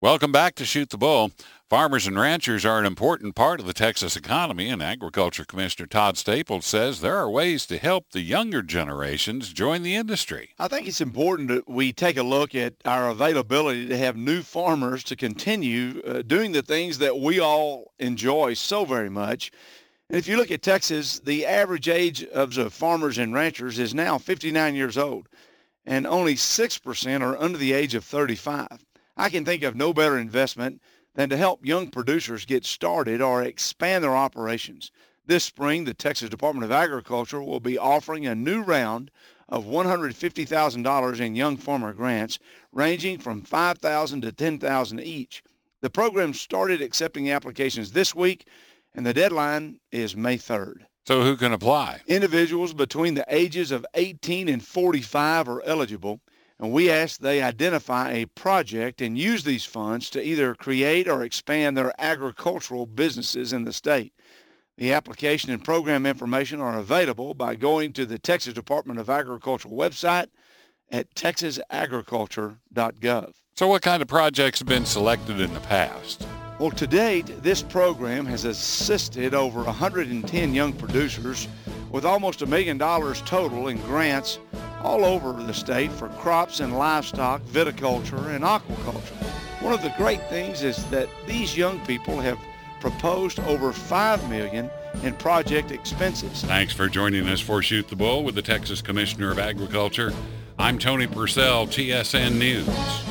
Welcome back to Shoot the Bull. Farmers and ranchers are an important part of the Texas economy, and Agriculture Commissioner Todd Staples says there are ways to help the younger generations join the industry. I think it's important that we take a look at our availability to have new farmers to continue doing the things that we all enjoy so very much. And if you look at Texas, the average age of the farmers and ranchers is now 59 years old, and only 6% are under the age of 35. I can think of no better investment than to help young producers get started or expand their operations. This spring, the Texas Department of Agriculture will be offering a new round of $150,000 in young farmer grants, ranging from $5,000 to $10,000 each. The program started accepting applications this week, and the deadline is May 3rd. So who can apply? Individuals between the ages of 18 and 45 are eligible, and we ask they identify a project and use these funds to either create or expand their agricultural businesses in the state. The application and program information are available by going to the Texas Department of Agriculture website at texasagriculture.gov. So what kind of projects have been selected in the past? Well, to date, this program has assisted over 110 young producers with almost $1 million total in grants all over the state for crops and livestock, viticulture, and aquaculture. One of the great things is that these young people have proposed over $5 million in project expenses. Thanks for joining us for Shoot the Bull with the Texas Commissioner of Agriculture. I'm Tony Purcell, TSN News.